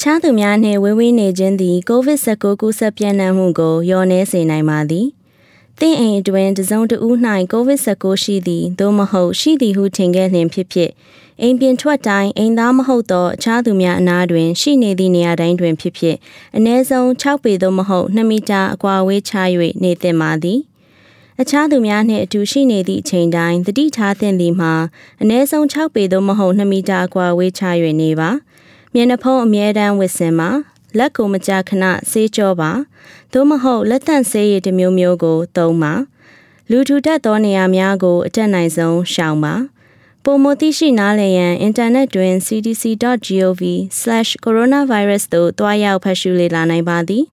အခြားသူများနှင့်ဝေးဝေးနေခြင်းသည် COVID-19 ကူးစက်ပြန့်နှံ့မှုကိုလျော့နည်းစေနိုင်ပါသည်။သင့်အိမ်အတွင်းတစ်စုံတစ်ဦး၌ COVID-19 ရှိသည်သို့မဟုတ်ရှိသည်ဟုထင်ခဲ့လျှင်ဖြစ်ဖြစ်အိမ်ပြင်ထွက်တိုင်းအိမ်သားမဟုတ်သောအခြားသူများအနားတွင်ရှိနေသည့်နေရာတိုင်းတွင်ဖြစ်ဖြစ်အနည်းဆုံး6ပေသို့မဟုတ်2မီတာအကွာအဝေးခြား၍နေသင့်ပါသည်။အခြားသူများနှင့်အတူရှိနေသည့်အချိန်တိုင်းသတိထားသင့်သည်မှာအနည်းဆုံး6ပေသို့မဟုတ်2မီတာအကွာအဝေးခြား၍နေပါ။မျက်နှာဖုံးအမြဲတမ်းဝတ်ဆင်ပါ။လက်ကိုမကြာခဏဆေးကြောပါ။သို့မဟုတ်လက်သန့်ဆေးရည်တစ်မျိုးမျိုးကိုသုံးပါ။လူထူထပ်သောနေရာများကိုအတက်နိုင်ဆုံးရှောင်ပါ။ပိုမိုသိရှိနားလည်ရန်အင်တာနက်တွင် cdc.gov/coronavirus သို့တွားရောက်ဖတ်ရှုလေ့လာနိုင်ပါသည်။